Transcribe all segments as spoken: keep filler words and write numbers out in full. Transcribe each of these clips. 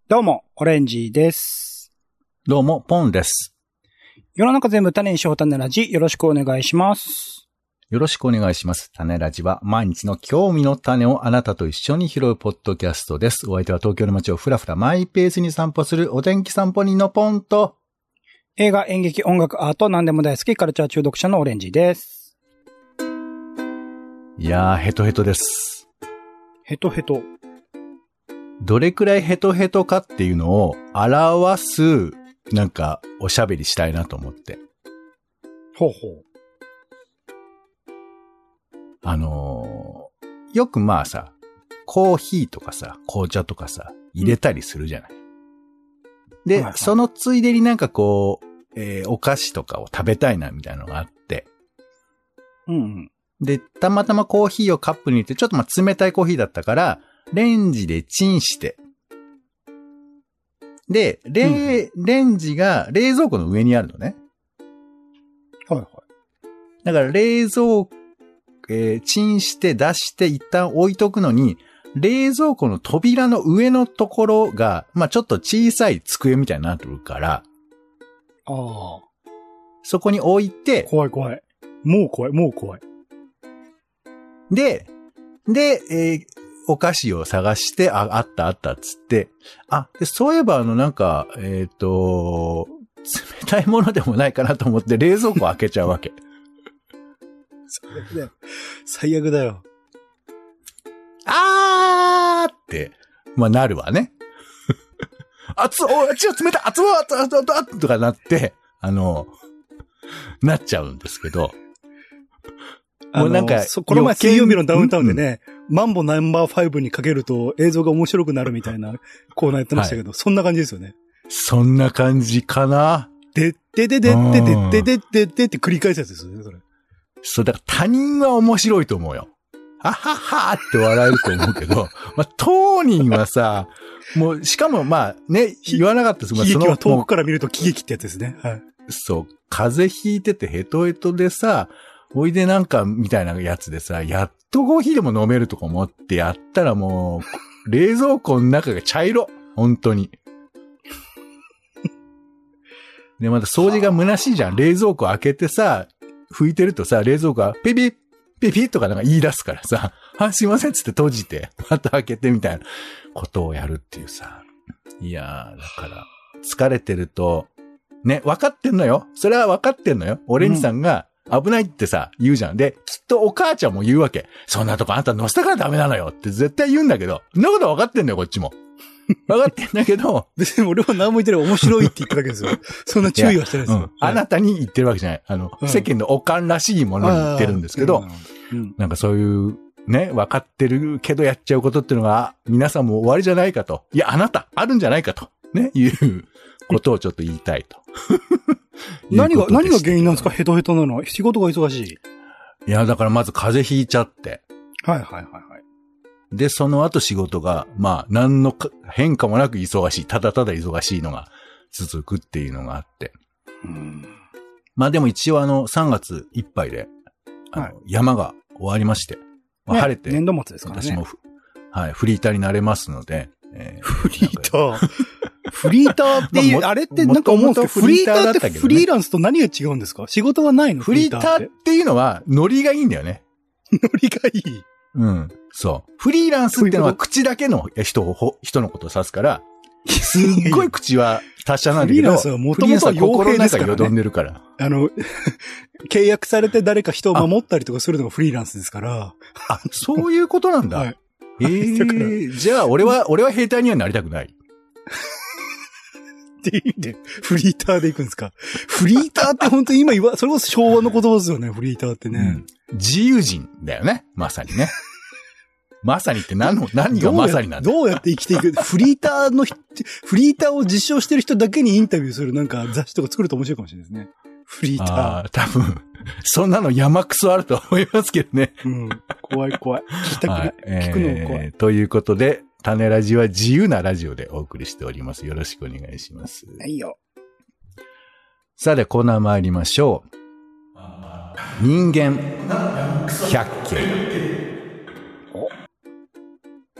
どうも、オレンジです。 どうも、ポンです。 世の中全部種にしよう種ラジ、よろしくお願いします。 よろしくお願いします。種ラジは毎日の興味の種をあなたと一緒に拾うポッドキャストです。お相手は東京の街をふらふらマイペースに散歩するお天気散歩人のポンと、 映画、演劇、音楽、アート、何でも大好きカルチャー中毒者のオレンジです。 いやー、ヘトヘトです。 ヘトヘト。 どれくらいヘトヘトかっていうのを表す、なんか、おしゃべりしたいなと思って。 ほうほう。 あのー、よくまあさ、コーヒーとかさ、紅茶とかさ、入れたりするじゃない。うん、で、はいはい、そのついでになんかこう、えー、お菓子とかを食べたいなみたいなのがあって。 うんうん。 で、たまたまコーヒーをカップに入れて、ちょっとまあ冷たいコーヒーだったから、レンジでチンして。で、レ、うん、レンジが冷蔵庫の上にあるのね。 はいはい。 だから冷蔵、えー、チンして出して一旦置いとくのに、冷蔵庫の扉の上のところが、まあちょっと小さい机みたいになってるから、 ああ。 そこに置いて、 怖い怖い。もう怖い、もう怖い。 で、で、えーお菓子を探して、あ、あったあったっつって、あ、でそういえばあのなんか、えっと、冷たいものでもないかなと思って冷蔵庫開けちゃうわけ。 最悪だよ。最悪だよ。 あーって、まあなるわね。熱っ、お、ちょ、冷たい、熱っ、熱っ、熱っ、熱っとかなって、あの、なっちゃうんですけど、 もうなんか、この前水曜日のダウンタウンでね、うん、マンボナンバーファイブにかけると映像が面白くなるみたいなコーナーやってましたけど、はい、そんな感じですよね。 そんな感じかな。 でってででってでってでってでって繰り返すやつですよね、それ。 そう、だから他人は面白いと思うよ。はははーって笑えると思うけど、まあ、当人はさ、もう、しかもまあね、言わなかったです。 悲劇は遠くから見ると喜劇ってやつですね。はい。 そう、風邪ひいててヘトヘトでさ、おいでなんかみたいなやつでさ、やっとコーヒーでも飲めるとか思ってやったらもう、冷蔵庫の中が茶色。本当に。で、また掃除が虚しいじゃん。冷蔵庫開けてさ、拭いてるとさ、冷蔵庫がピピッ、ピピッとかなんか言い出すからさ、あ、すいませんっつって閉じて、また開けてみたいなことをやるっていうさ。いやー、だから、疲れてると、ね、分かってんのよ。それは分かってんのよ。オレンジさんが、危ないってさ、言うじゃん。で、きっとお母ちゃんも言うわけ。そんなとこあんた乗せたからダメなのよって絶対言うんだけど、そんなこと分かってんのよ、こっちも。分かってんだけど。 別に俺は何も言ってない。面白いって言っただけですよ。そんな注意はしてないですよ、うん。 あなたに言ってるわけじゃない。あの、うん、世間のおかんらしいものに言ってるんですけど、うん、なんかそういう、ね、分かってるけどやっちゃうことっていうのが、皆さんも終わりじゃないかと。いや、あなた、あるんじゃないかと。ね、いうことをちょっと言いたいと。 何が、何が原因なんですか？ヘトヘトなの。仕事が忙しい。 いや、だからまず風邪ひいちゃって。 はいはいはいはい。 で、その後仕事が、まあ、何の変化もなく忙しい。ただただ忙しいのが続くっていうのがあって。 うん、 まあでも一応あの、さんがついっぱいで、あの、はい、山が終わりまして、まあ、 ね、 晴れて、 年度末ですからね。 私も、はい、フリーターになれますので、 えー、フリーターフリーターっていう、まあ、あれってなんか思うんですけど、フリーターってフリーランスと何が違うんですか？仕事はないの？ フリーターっていうのは、ノリがいいんだよね。 ノリがいい。 うん。そう。フリーランスっていうのは口だけの人を、人のことを指すから、すっごい口は達者なんだけど、フリーランスはもともとは傭兵ですからね。よどんでるから。 あの、契約されて誰か人を守ったりとかするのがフリーランスですから。 あ、そういうことなんだ。はい。ええー、じゃあ俺は、俺は兵隊にはなりたくない。 っていう意味で、フリーターで行くんですか？フリーターって本当に今言わ、それこそ昭和の言葉ですよね、フリーターってね。 うん、自由人だよね、まさにね。まさにって何の、何がまさになんだどうやって生きていくフリーターの人、フリーターを実証してる人だけにインタビューするなんか雑誌とか作ると面白いかもしれないですね。フリーター。ああ、多分、そんなの山くそあると思いますけどね。 うん。怖い怖い。聞きたくない。はいえー、聞くの怖い。 ということで、種ラジは自由なラジオでお送りしております。よろしくお願いします。 はいよ。 さあで、コーナー参りましょう。人間百景。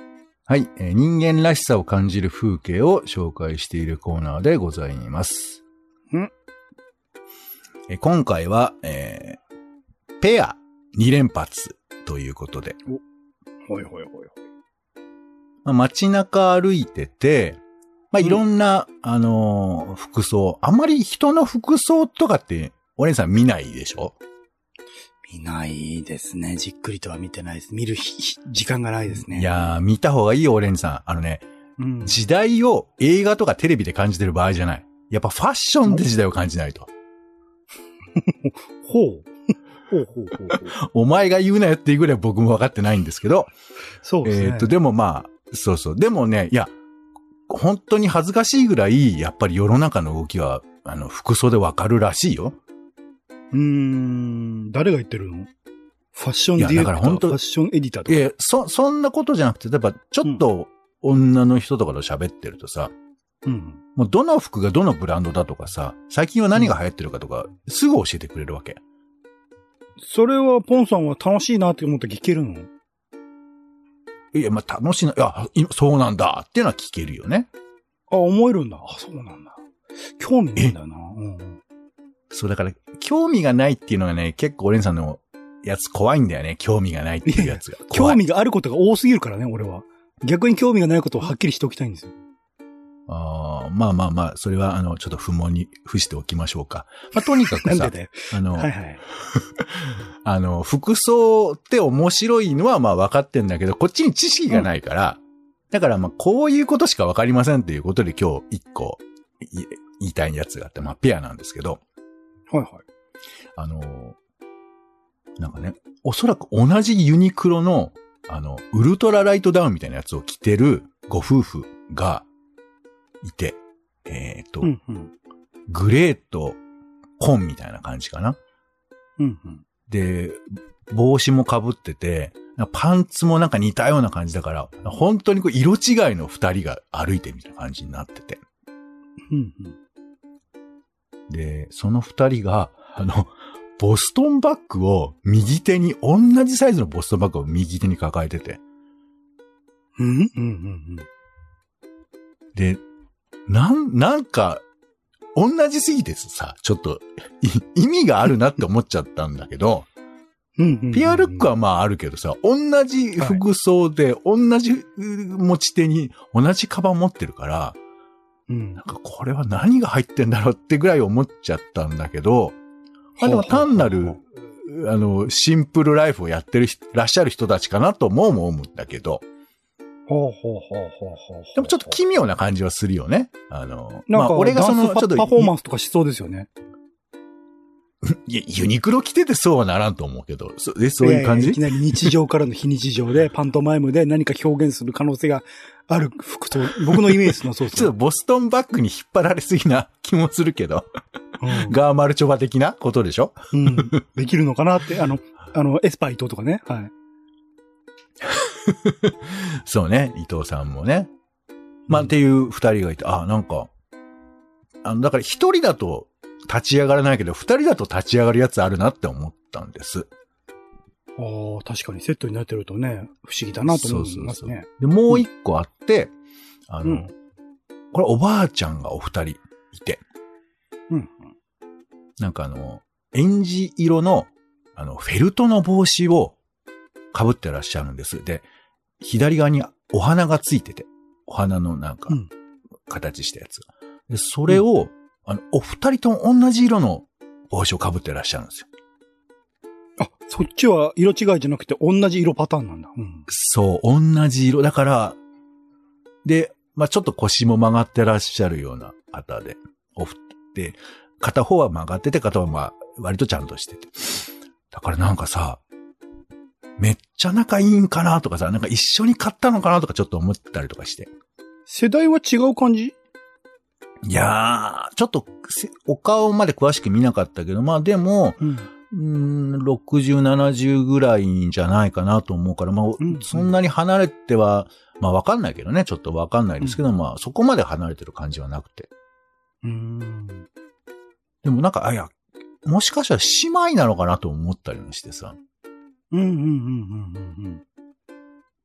はい、えー、人間らしさを感じる風景を紹介しているコーナーでございます。 んえー、今回は、えー、ペアに連発ということで。 お、ほいほいほいほい。 まあ、街中歩いてて、まあ、いろんな、うん、あのー、服装。あんまり人の服装とかって、お姉さん見ないでしょ？ 見ないですね。じっくりとは見てないです。見る時間がないですね。 いやー、見た方がいいよ、オレンジさん。あのね、うん、時代を映画とかテレビで感じてる場合じゃない。やっぱファッションで時代を感じないと。 ほう。ほうほうほうほう。 お前が言うなよっていうぐらい僕も分かってないんですけど。 そうですね。 えっと、でもまあ、そうそう。でもね、いや、本当に恥ずかしいぐらい、やっぱり世の中の動きは、あの、服装で分かるらしいよ。 うーん、誰が言ってるの？ファッションディレクター、ファッションエディターとか。 いや、そ、そんなことじゃなくて、例えば、ちょっと女の人とかと喋ってるとさ、 うん、 もうどの服がどのブランドだとかさ、最近は何が流行ってるかとか、うん、すぐ教えてくれるわけ。 それは、ポンさんは楽しいなって思って聞けるの？ いや、まあ、楽しいな、いや、そうなんだっていうのは聞けるよね。 あ、思えるんだ。あ、そうなんだ。興味ないんだよな。うん、 そう、だから、興味がないっていうのがね、結構オレンさんのやつ怖いんだよね。興味がないっていうやつが。 興味があることが多すぎるからね、俺は。逆に興味がないことをはっきりしておきたいんですよ。 ああ、まあまあまあ、それは、あの、ちょっと不問に付しておきましょうか。まあ、とにかくさ、 なんでだよ。 あの、 はいはい。 あの、服装って面白いのはまあ分かってんだけど、こっちに知識がないから、うん、だからまあ、こういうことしか分かりませんっていうことで今日一個言いたいやつがあって、まあ、ペアなんですけど。 はいはい。 あの、なんかね、おそらく同じユニクロの、あの、ウルトラライトダウンみたいなやつを着てるご夫婦がいて、えっと、 うんうん、 グレーと紺みたいな感じかな。 うんうん、 で、帽子も被ってて、パンツもなんか似たような感じだから、本当にこう色違いの二人が歩いてみたいな感じになってて。 うんうん、 で、その二人が、あの、ボストンバッグを右手に、同じサイズのボストンバッグを右手に抱えてて。 うんうんうんうん。 で、なん、なんか、同じすぎてさ、ちょっと、意味があるなって思っちゃったんだけど、ペアルックはまああるけどさ、同じ服装で、同じ持ち手に同じカバン持ってるから、 うん、 なんかこれは何が入ってんだろうってぐらい思っちゃったんだけど、まあでも単なる、あの、シンプルライフをやってるらっしゃる人たちかなとも思うんだけど、 ほうほうほうほうほう。 でもちょっと奇妙な感じはするよね。あの、 なんか、まあ俺がその、ちょっとパフォーマンスとかしそうですよね。 ユニクロ着ててそうはならんと思うけど、そ, えそういう感じ？ いやいやいきなり日常からの非日常で、パントマイムで何か表現する可能性がある服装、僕のイメージのそうそう。 ちょっとボストンバッグに引っ張られすぎな気もするけど、うん、ガーマルチョバ的なことでしょ？ うん。できるのかなって、あの、あの、エスパー伊藤とかね。はい。 そうね、伊藤さんもね。まあ、うん、っていう二人がいて、あ、なんか、あの、だから一人だと立ち上がらないけど、二人だと立ち上がるやつあるなって思ったんです。 ああ、確かにセットになってるとね、不思議だなと思いますね。そうそうそうで、もう一個あって、うん、あの、うん、これおばあちゃんがお二人いて、 うん、 なんかあの、エンジ色の、あの、フェルトの帽子を被ってらっしゃるんです。で、左側にお花がついてて、お花のなんか、形したやつが。で、それを、うん、あの、お二人とも同じ色の帽子を被ってらっしゃるんですよ。 あ、そっちは色違いじゃなくて同じ色パターンなんだ。うん、 そう、同じ色。だから、で、まあ、ちょっと腰も曲がってらっしゃるような方で、おふで、片方は曲がってて、片方はまあ、割とちゃんとしてて。だからなんかさ、めっちゃ仲いいんかなとかさ、なんか一緒に買ったのかなとかちょっと思ったりとかして。 世代は違う感じ？ いやー、ちょっと、お顔まで詳しく見なかったけど、まあでも、うんうーんろくじゅう、ななじゅうぐらいじゃないかなと思うから、まあ、うんうん、そんなに離れては、まあわかんないけどね、ちょっとわかんないですけど、うん、まあそこまで離れてる感じはなくて。 うーんでもなんか、あ、いや、もしかしたら姉妹なのかなと思ったりもしてさ。 うんうんうんうんうんうん。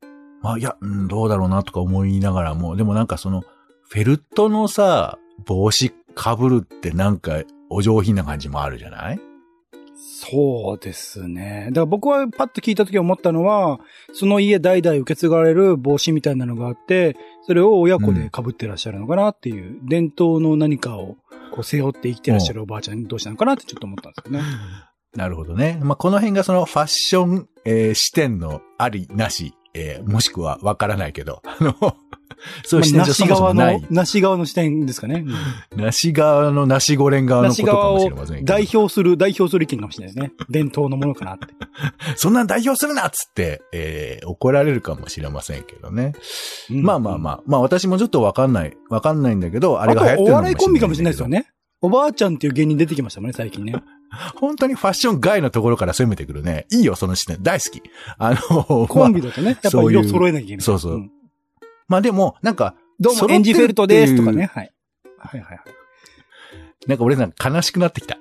まあ、いや、うん、どうだろうなとか思いながらも、でもなんかその、フェルトのさ、帽子被るってなんかお上品な感じもあるじゃない？ そうですね。だから僕はパッと聞いた時思ったのは、その家代々受け継がれる帽子みたいなのがあって、それを親子で被ってらっしゃるのかなっていう、うん、伝統の何かをこう背負って生きてらっしゃるおばあちゃん同士なのかなってちょっと思ったんですよね。 なるほどね。まあ、この辺がそのファッション、えー、視点のありなし、えー、もしくはわからないけど、あの、そういう視点じゃそもそもない。 まあ、なし側の視点ですかね。 うん、なし側のなしごれん側のことかもしれませんけど。 代表する、代表する意見かもしれないですね。伝統のものかなって。 そんなん代表するなっつって、えー、怒られるかもしれませんけどね。うん、まあまあまあ、まあ私もちょっとわかんない、わかんないんだけど、あれが流行ってるのかもしれない。あとお笑いコンビかもしれないですよね。おばあちゃんっていう芸人出てきましたもんね、最近ね。 本当にファッション外のところから攻めてくるね。いいよ、その視点。大好き。あの、 コンビだとね、やっぱり色揃えなきゃいけない。 そうそう。うん、まあでも、なんか、 どうも、エンジフェルトですとかね。はい。はいはいはい。 なんか俺なんか悲しくなってきた。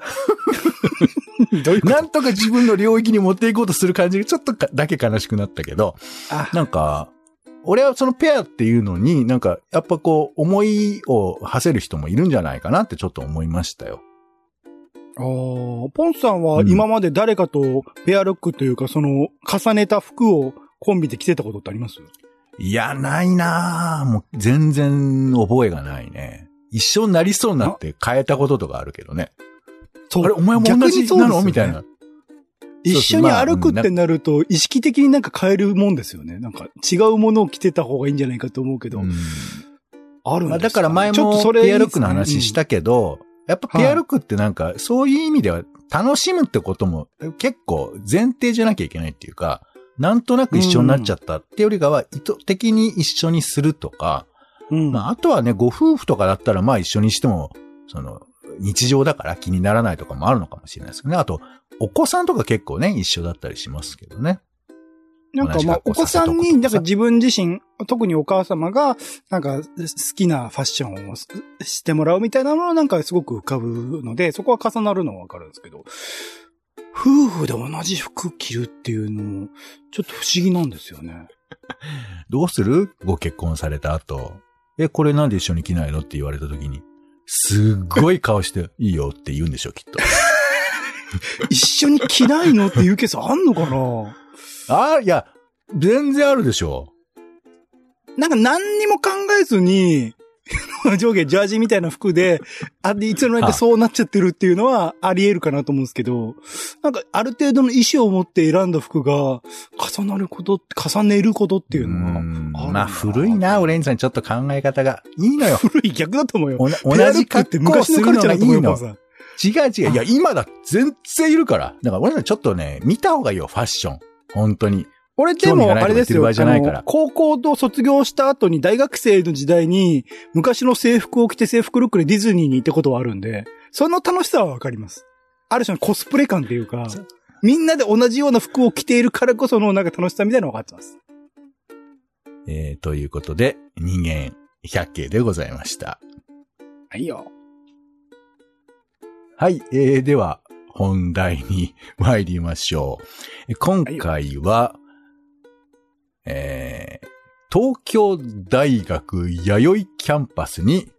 どういうこと？なんとか自分の領域に持っていこうとする感じがちょっとだけ悲しくなったけど、あなんか、俺はそのペアっていうのになんか、やっぱこう、思いを馳せる人もいるんじゃないかなってちょっと思いましたよ。 ああ、ポンさんは今まで誰かとペアルックというか、その、重ねた服をコンビで着てたことってあります？ いや、ないなぁ。もう全然覚えがないね。一緒になりそうになって変えたこととかあるけどね。 そう。 あれ、お前も同じなのみたいな。 一緒に歩くってなると、意識的になんか変えるもんですよね。なんか違うものを着てた方がいいんじゃないかと思うけど。うん、あるんですか、ね、 だから前もペアルックの話したけど、やっぱペアルックってなんか、そういう意味では楽しむってことも結構前提じゃなきゃいけないっていうか、なんとなく一緒になっちゃったってよりかは意図的に一緒にするとか、うん、まあ、あとはね、ご夫婦とかだったらまあ一緒にしても、その、日常だから気にならないとかもあるのかもしれないですけどね。あと、お子さんとか結構ね、一緒だったりしますけどね。 なんかまあ、お子さんに、なんか自分自身、特にお母様が、なんか好きなファッションをしてもらうみたいなのはなんかすごく浮かぶので、そこは重なるのはわかるんですけど、夫婦で同じ服着るっていうのも、ちょっと不思議なんですよね。 どうする？ご結婚された後。え、これなんで一緒に着ないのって言われた時に、すっごい顔して、いいよって言うんでしょ、きっと。 一緒に着ないのっていうケースあんのかな？ ああ、いや、全然あるでしょ。 なんか何にも考えずに、上下ジャージみたいな服で、あ、いつの間にかそうなっちゃってるっていうのはあり得るかなと思うんですけど、なんかある程度の意思を持って選んだ服が重なること、重ねることっていうのは、 まあ古いな、オレンジさんちょっと考え方が。いいのよ。 古い逆だと思うよ。 同じ格好するのがいいの。違う違う。いや、今だ、全然いるから。だから俺らちょっとね、見た方がいいよ、ファッション。本当に。 俺でも、あれですよ、高校と卒業した後に大学生の時代に、昔の制服を着て制服ルックでディズニーに行ったことはあるんで、その楽しさはわかります。ある種のコスプレ感っていうか、みんなで同じような服を着ているからこそのなんか楽しさみたいなのが分かってます。 えー、ということで、人間百景でございました。 はいよ。 はい、えー、では、本題に参りましょう。今回は、えー、東京大学弥生キャンパスに、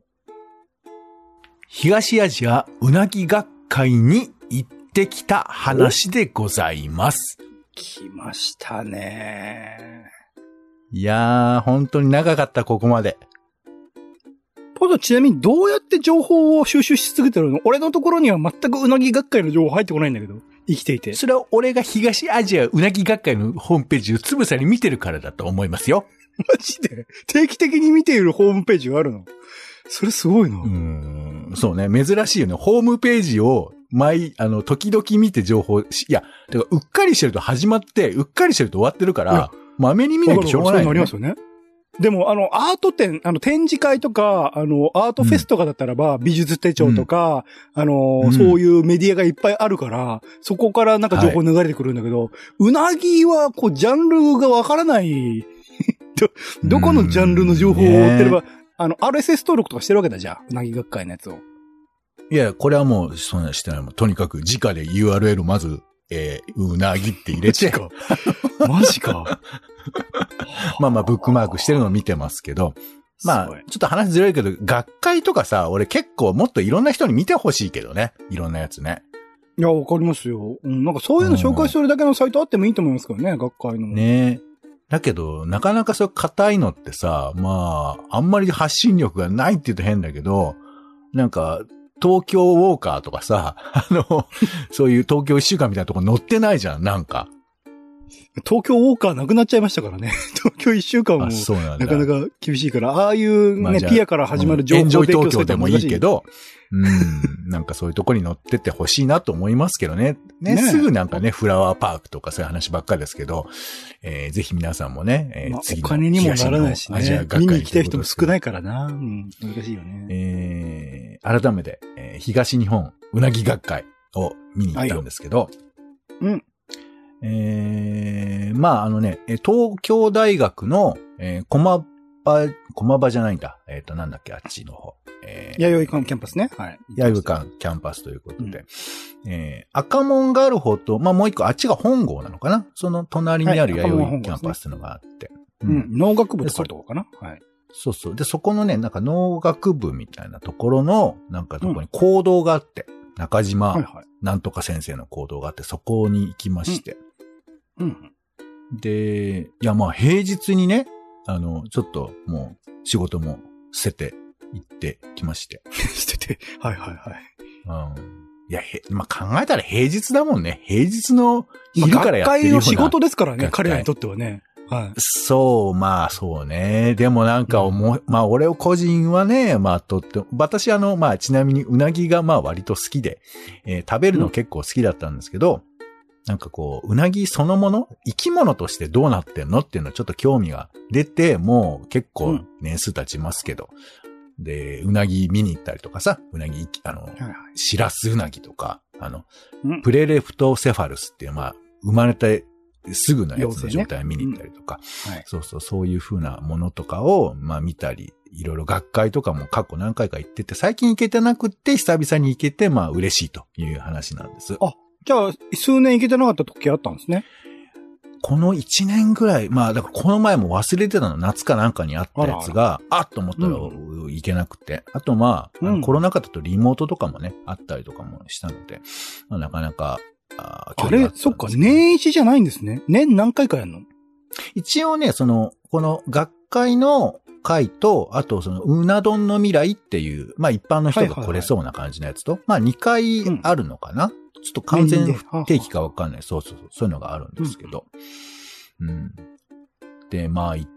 東アジアうなぎ学会に行ってきた話でございます。 来ましたね。 いやー、本当に長かった、ここまで。 ポト、ちなみにどうやって情報を収集し続けてるの？俺のところには全くうなぎ学会の情報入ってこないんだけど。生きていて。 それは俺が東アジアうなぎ学会のホームページをつぶさに見てるからだと思いますよ。 マジで？定期的に見ているホームページがあるの？それすごいな。 うーん、そうね。珍しいよね。ホームページを毎、あの、時々見て情報し、いや、てかうっかりしてると始まって、うっかりしてると終わってるから、まめに見なきゃしょうがない、ね。 そうなりますよね。でも、あの、アート展、あの、展示会とか、あの、アートフェスとかだったらば、うん、美術手帳とか、うん、あの、うん、そういうメディアがいっぱいあるから、そこからなんか情報流れてくるんだけど、はい、うなぎは、こう、ジャンルがわからないど、どこのジャンルの情報を追ってれば、あの、アールエスエス 登録とかしてるわけだじゃあ、うなぎ学会のやつを。 いや、これはもう、そんなしてないもん。とにかく、直で ユーアールエル まず、えー、うなぎって入れて。 マジか。マジか。 まあまあブックマークしてるのを見てますけど、まあ、ちょっと話ずれるけど、学会とかさ、俺結構もっといろんな人に見てほしいけどね。いろんなやつね。 いや、わかりますよ。うん、なんかそういうの紹介するだけのサイトあってもいいと思いますけどね、学会の。 ねえ。だけど、なかなかそう硬いのってさ、まあ、あんまり発信力がないって言うと変だけど、なんか、東京ウォーカーとかさ、あの、そういう東京一週間みたいなとこ載ってないじゃん、なんか。 東京ウォーカーなくなっちゃいましたからね。東京一週間もなかなか厳しいから、ああいうね、まあ、ピアから始まる情報提供東京でもいいけど、うん、なんかそういうとこに乗ってってほしいなと思いますけどね。ね、ねすぐなんかね、フラワーパークとかそういう話ばっかりですけど、えー、ぜひ皆さんもね、えーまあ、 次のお金にもならないしね。見に行きたい人も少ないからな。うん、難しいよね。 えー、改めて、えー、東日本うなぎ学会を見に行ったんですけど、 うん。 えー、まああのね、東京大学の、えー、駒場、駒場じゃないんだ。えっ、ー、と、なんだっけ、あっちの方。えー、弥生館キャンパスね。はい。 弥生館キャンパスということで。うん、えー、赤門がある方と、まあもう一個、あっちが本郷なのかな、その隣にある弥生キャンパスっていうのがあって。 はい、うん、うん。農学部とかあるとこかな。はい。 そうそう。で、そこのね、なんか農学部みたいなところの、なんかところに講堂があって、うん、中島、はいはい、なんとか先生の講堂があって、そこに行きまして。 うん。うん、 で、いやまあ平日にね、あの、ちょっともう仕事も捨てて行ってきまして。 捨てて、はいはいはい。 うん。いや、へ、まあ、考えたら平日だもんね。平日の昼からやってるような。 学会の仕事ですからね、彼らにとってはね。はい。 そう、まあそうね。でもなんか思う、うん、まあ俺個人はね、まあとっても、私あの、まあちなみにうなぎがまあ割と好きで、えー、食べるの結構好きだったんですけど、うん、なんかこう、うなぎそのもの、生き物としてどうなってんのっていうのはちょっと興味が出て、もう結構年数経ちますけど、うん、で、うなぎ見に行ったりとかさ、うなぎ、あの、はいはい、シラスうなぎとか、あの、うん、プレレプトセファルスっていう、まあ、生まれてすぐのやつの状態を見に行ったりとか、ねうんはい、そうそう、そういう風なものとかを、まあ見たり、いろいろ学会とかも過去何回か行ってて、最近行けてなくって、久々に行けて、まあ嬉しいという話なんです。 あ、じゃあ、数年行けてなかった時あったんですね。 この一年ぐらい、まあ、だからこの前も忘れてたの、夏かなんかにあったやつが、あ, らあっと思ったら行けなくて。うん、あとまあ、うん、コロナ禍だとリモートとかもね、あったりとかもしたので、まあ、なかなか、 あ, あれそっか、年一じゃないんですね。年何回かやるの？ 一応ね、その、この学会の会と、あとその、うな丼の未来っていう、まあ一般の人が来れそうな感じのやつと、はいはいはい、まあにかいあるのかな、うん、ちょっと完全不定期かわかんない。そうそうそう。そういうのがあるんですけど。うん。うん、で、まあ行って、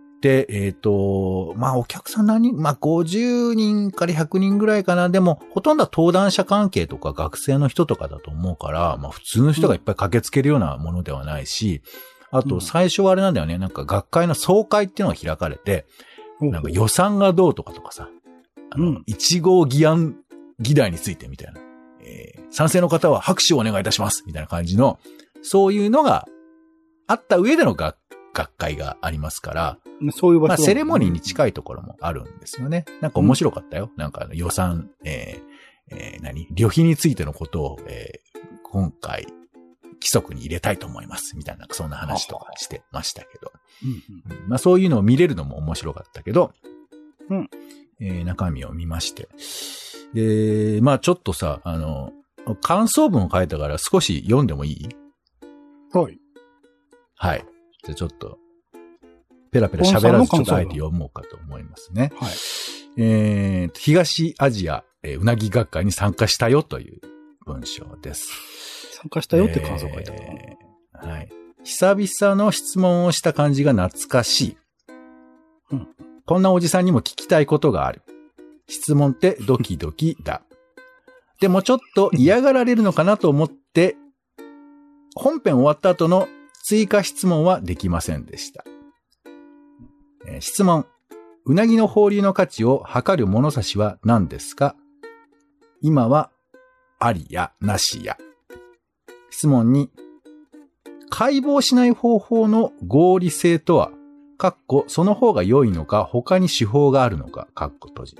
えっと、まあお客さん何人、まあごじゅうにんからひゃくにんぐらいかな。でも、ほとんどは登壇者関係とか学生の人とかだと思うから、まあ普通の人がいっぱい駆けつけるようなものではないし、あと最初はあれなんだよね。なんか学会の総会っていうのが開かれて、なんか予算がどうとかとかさ、あの、一号議案議題についてみたいな。えー、賛成の方は拍手をお願いいたします。みたいな感じの、そういうのがあった上での学、学会がありますから、 そういう場所、 まあ、セレモニーに近いところもあるんですよね。なんか面白かったよ。うん、なんか予算、えー、えー、何旅費についてのことを、えー、今回、規則に入れたいと思います。みたいな、そんな話とかしてましたけど。うんうん、まあそういうのを見れるのも面白かったけど、 うん、 えー、中身を見まして。で、まあちょっとさ、あの、感想文を書いたから少し読んでもいい？ はい。 はい。じゃあちょっと、ペラペラ喋らずちょっとあえて読もうかと思いますね。 はい。 えー、東アジア、えー、うなぎ学会に参加したよという文章です。 参加したよって感想を書いたかな、 えー。はい。久々の質問をした感じが懐かしい。 うん。 こんなおじさんにも聞きたいことがある。質問ってドキドキだ。でもちょっと嫌がられるのかなと思って、本編終わった後の追加質問はできませんでした。えー、質問。うなぎの放流の価値を測る物差しは何ですか？今はありやなしや。質問に。解剖しない方法の合理性とは、かっこその方が良いのか他に手法があるのか、かっこ閉じ。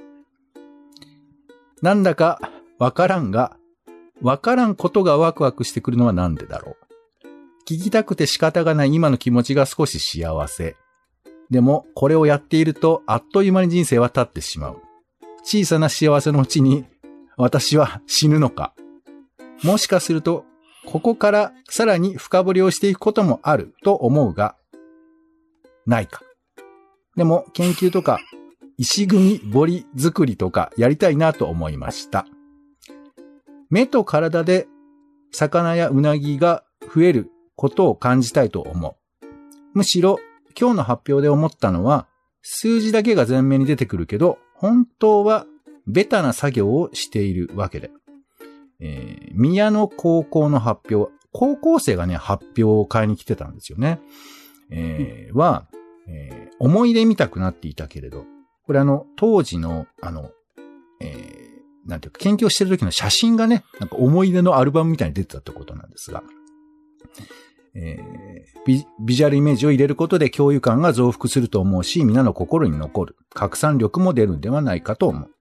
なんだかわからんが、わからんことがワクワクしてくるのはなんでだろう。聞きたくて仕方がない今の気持ちが少し幸せ。 でも、これをやっていると、あっという間に人生は経ってしまう。小さな幸せのうちに、私は死ぬのか。もしかすると、ここからさらに深掘りをしていくこともあると思うが、ないか。でも、研究とか、石組み彫り作りとかやりたいなと思いました。目と体で魚やうなぎが増えることを感じたいと思う。むしろ今日の発表で思ったのは数字だけが前面に出てくるけど本当はベタな作業をしているわけで。えー、宮野高校の発表、高校生がね発表を買いに来てたんですよね。えー、は、えー、思い出見たくなっていたけれど、これあの当時のあの、えーなんていうか、研究をしてる時の写真がね、なんか思い出のアルバムみたいに出てたってことなんですが、えー、ビ、ビジュアルイメージを入れることで共有感が増幅すると思うし、皆の心に残る。拡散力も出るんではないかと思う。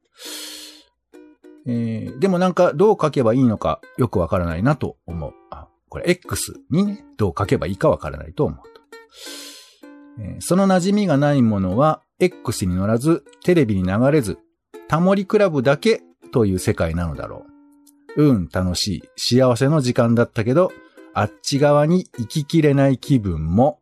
えー、でもなんかどう書けばいいのかよくわからないなと思う。あ、これ X にね、どう書けばいいかわからないと思うと。えー、その馴染みがないものは X に乗らず、テレビに流れず、タモリクラブだけという世界なのだろう。うん、楽しい、幸せの時間だったけど、あっち側に行ききれない気分も、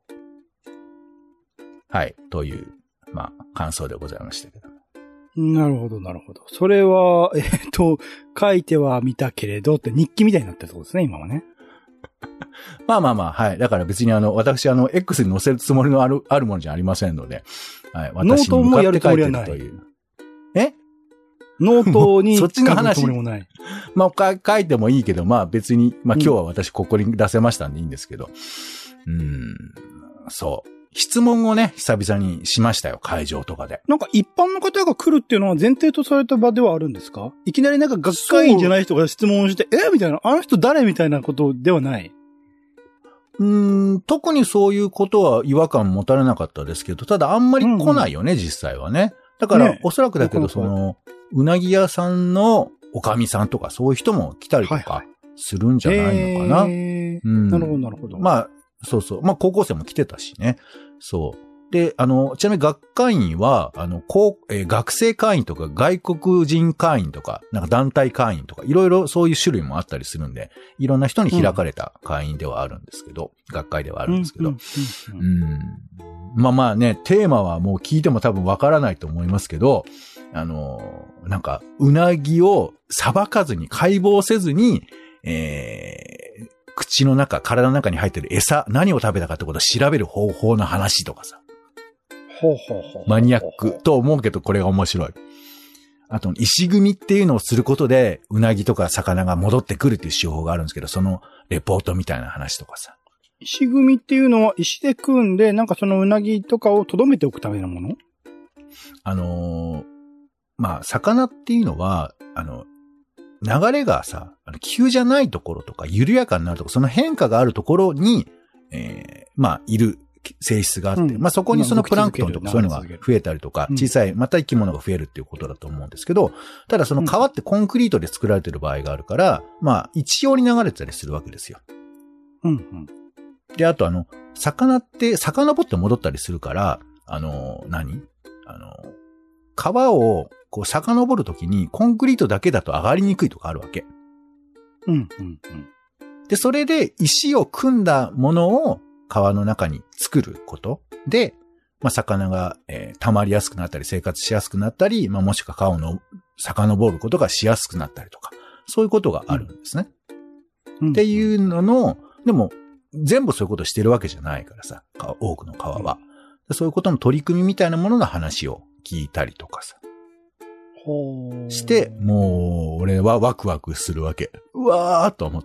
はい、という、まあ、感想でございましたけど。 なるほど、なるほど。それは、えっと、書いてはみたけれどって日記みたいになってるってことですね、今はね。 まあまあまあ、はい。だから別にあの、私あの、X に載せるつもりのある、あるものじゃありませんので、はい。私に向かって書いてるという。えノートにそっちの話書くつもりもない。 まあ、書いてもいいけど、まあ別に、まあ今日は私ここに出せましたんでいいんですけど。うん、ん、そう。質問をね、久々にしましたよ、会場とかで。 なんか一般の方が来るっていうのは前提とされた場ではあるんですか？いきなりなんか学会員じゃない人が質問をして、えみたいな、あの人誰みたいなことではない。 うーん、特にそういうことは違和感持たれなかったですけど、ただあんまり来ないよね、うんうん、実際はね。だから、ね、おそらくだけど、その、うなぎ屋さんのおかみさんとかそういう人も来たりとかするんじゃないのかな。はいはい、 うん、なるほど、なるほど。 まあ、そうそう。まあ、高校生も来てたしね。そう。で、あの、ちなみに学会員は、あの、高、えー、学生会員とか外国人会員とか、なんか団体会員とか、いろいろそういう種類もあったりするんで、いろんな人に開かれた会員ではあるんですけど、うん、学会ではあるんですけど。うんうんうんうん、まあまあね、テーマはもう聞いても多分わからないと思いますけど、あの、なんか、うなぎをさばかずに、解剖せずに、えー、口の中、体の中に入ってる餌、何を食べたかってことを調べる方法の話とかさ。 ほうほうほう。 マニアックと思うけど、これが面白い。あと、石組みっていうのをすることで、うなぎとか魚が戻ってくるっていう手法があるんですけど、そのレポートみたいな話とかさ。 石組みっていうのは石で組んで、なんかそのうなぎとかを留めておくためのもの？ あのー、まあ、魚っていうのは、あの、流れがさ、急じゃないところとか、緩やかになるとか、その変化があるところに、えー、まあ、いる性質があって、うん、まあそこにそのプランクトンとかそういうのが増えたりとか、小さい、また生き物が増えるっていうことだと思うんですけど、ただその川ってコンクリートで作られてる場合があるから、まあ、一様に流れてたりするわけですよ。 うんうん。 で、あとあの、魚って、遡って戻ったりするから、あの、何？あの、川を、こう、遡るときに、コンクリートだけだと上がりにくいとかあるわけ。 うん、うん、うん。 で、それで石を組んだものを川の中に作ることで、まあ、魚が、えー、溜まりやすくなったり、生活しやすくなったり、まあ、もしくは川を遡ることがしやすくなったりとか、そういうことがあるんですね。うん、っていうのの、でも、全部そういうことしてるわけじゃないからさ、多くの川は。うん、そういうことの取り組みみたいなものの話を聞いたりとかさ。して、もう、俺はワクワクするわけ。うわーと思って。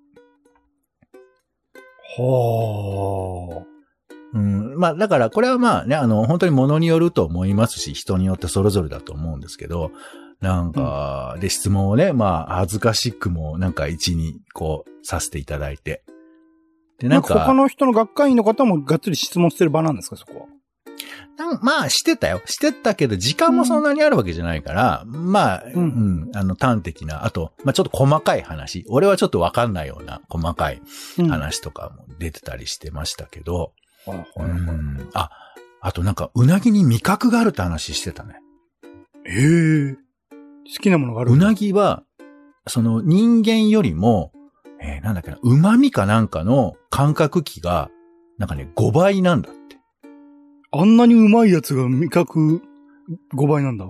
はー。 うん。まあ、だから、これはまあね、あの、本当に物によると思いますし、人によってそれぞれだと思うんですけど、なんか、うん、で、質問をね、まあ、恥ずかしくも、なんか一に、こう、させていただいて。 で、なんか。なんか他の人の学会員の方もがっつり質問してる場なんですか、そこは。 まあ、してたよ。してたけど、時間もそんなにあるわけじゃないから、うん、まあ、うん、うん、あの、端的な、あと、まあ、ちょっと細かい話。俺はちょっとわかんないような細かい話とかも出てたりしてましたけど、 うん、 うん、あ、 あとなんか、うなぎに味覚があるって話してたね。 へえ。好きなものがある。 うなぎは、その人間よりも、えー、なんだっけな、旨味かなんかの感覚器が、なんかね、ごばいなんだって。 あんなにうまいやつが味覚ごばいなんだ。うん。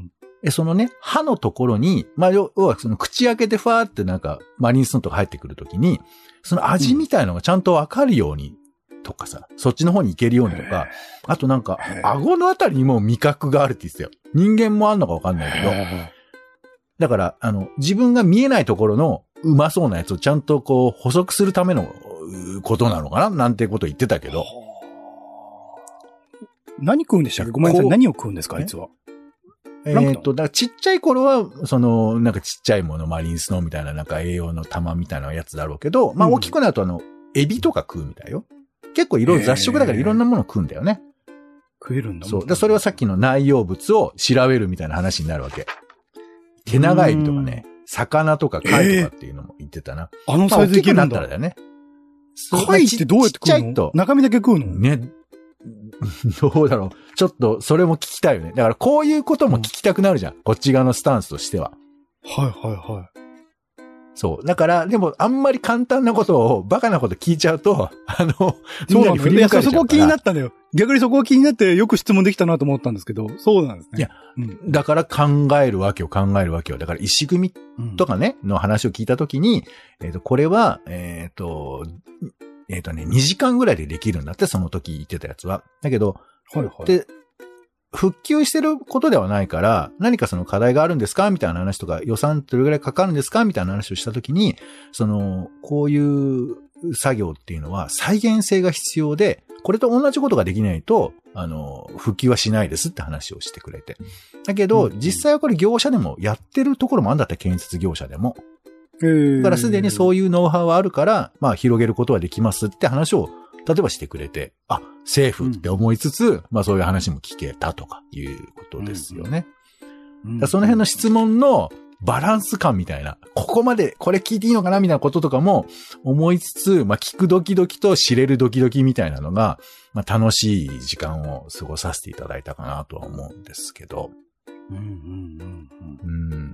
え、そのね、歯のところに、まあ、要はその口開けてファーってなんか、マリンストーンとか入ってくるときに、その味みたいのがちゃんとわかるように、とかさ、そっちの方に行けるようにとか、あとなんか、顎のあたりにも味覚があるって言ってたよ。人間もあんのかわかんないけど。だから、あの、自分が見えないところのうまそうなやつをちゃんとこう、補足するためのことなのかななんてこと言ってたけど。 何食うんでしたっけ？ごめんなさい。何を食うんですかあいつは。 えーっと、だからちっちゃい頃は、その、なんかちっちゃいもの、マリンスノーみたいな、なんか栄養の玉みたいなやつだろうけど、まあ大きくなるとあの、エビとか食うみたいよ。結構いろいろ雑食だからいろんなもの食うんだよね。 食えるんだもん。 そう。で、それはさっきの内容物を調べるみたいな話になるわけ。手長エビとかね、魚とか貝とかっていうのも言ってたな。 あのサイズいけるんだ。 まあ、大きくなったらだよね。 貝ってどうやって食うの？ちっちゃいと。中身だけ食うの？ ね。どうだろう。ちょっと、それも聞きたいよね。だからこういうことも聞きたくなるじゃん。うん、こっち側のスタンスとしては。 はいはいはい。 そう。だから、でも、あんまり簡単なことを、バカなこと聞いちゃうと、あの、 そうなんだよ。いや、そこ気になったんだよ。逆にそこ気になってよく質問できたなと思ったんですけど、そうなんですね。 いや、うん、だから考えるわけを考えるわけよ。だから石組みとかね、うん、の話を聞いたときに、えっと、これは、えっと、えっとね、にじかんぐらいでできるんだって、その時言ってたやつは。だけど、 はいはい。 で、復旧してることではないから、何かその課題があるんですかみたいな話とか、予算どれぐらいかかるんですかみたいな話をしたときに、その、こういう作業っていうのは再現性が必要で、これと同じことができないと、あの、復旧はしないですって話をしてくれて。だけど、うん、実際はこれ業者でもやってるところもあるんだって、建設業者でも。だからすでにそういうノウハウはあるから、まあ広げることはできますって話を、例えばしてくれて、あ、セーフって思いつつ、うん、まあそういう話も聞けたとかいうことですよね。うんうん、その辺の質問のバランス感みたいな、ここまでこれ聞いていいのかなみたいなこととかも思いつつ、まあ聞くドキドキと知れるドキドキみたいなのが、まあ楽しい時間を過ごさせていただいたかなとは思うんですけど。 うんうんうんうん。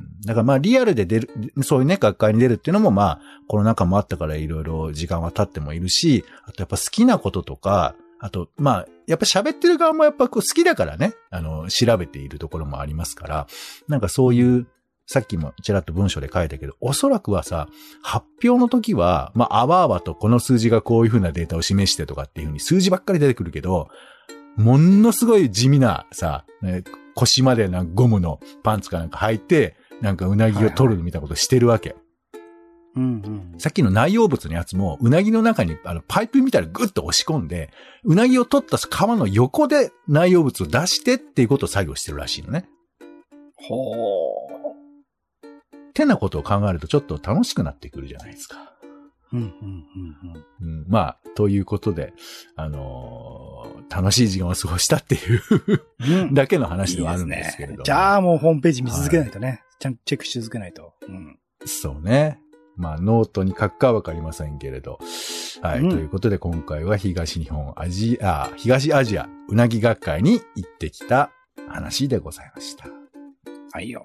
だからまあリアルで出る、そういうね、学会に出るっていうのもまあコロナ禍もあったからいろいろ時間は経ってもいるし、あとやっぱ好きなこととか、あとまあやっぱ喋ってる側もやっぱこう好きだからね、あの調べているところもありますから、なんかそういう、さっきもちらっと文章で書いたけど、おそらくはさ、発表の時は、まああわあわとこの数字がこういう風なデータを示してとかっていう風に数字ばっかり出てくるけど、ものすごい地味なさ、ね、腰までなんかゴムのパンツかなんか履いて、なんかうなぎを取るみたいなことしてるわけ。 うんうん、 さっきの内容物のやつも、うなぎの中にあのパイプみたいなのグッと押し込んで、うなぎを取った皮の横で内容物を出してっていうことを作業してるらしいのね。 ほー。 ってなことを考えるとちょっと楽しくなってくるじゃないですか。 うんうんうんうん、まあ、ということで、あのー、楽しい時間を過ごしたっていううん、だけの話ではあるんですけれども。いいですね、 じゃあもうホームページ見続けないとね。はい、ちゃんとチェックし続けないと。うん、 そうね。まあ、ノートに書くかわかりませんけれど。はい。うん、ということで、今回は東日本アジア、東アジアうなぎ学会に行ってきた話でございました。 はいよ。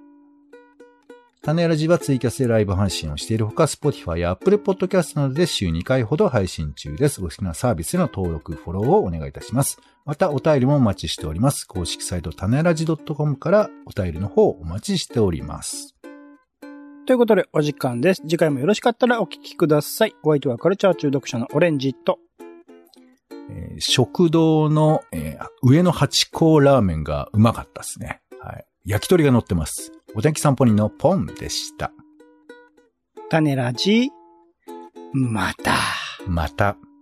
種ラジはツイキャスでライブ配信をしているほか、Spotify や Apple Podcast などで週にかいほど配信中です。お好きなサービスへの登録、フォローをお願いいたします。また、お便りもお待ちしております。公式サイト、種ラジ .com からお便りの方お待ちしております。 ということで、お時間です。次回もよろしかったらお聞きください。お相手はカルチャー中毒者のオレンジと、 えー、食堂の、えー、上の八甲ラーメンがうまかったですね。はい。焼き鳥が乗ってます。お天気散歩人のポンでした。 種ラジ、また。 また。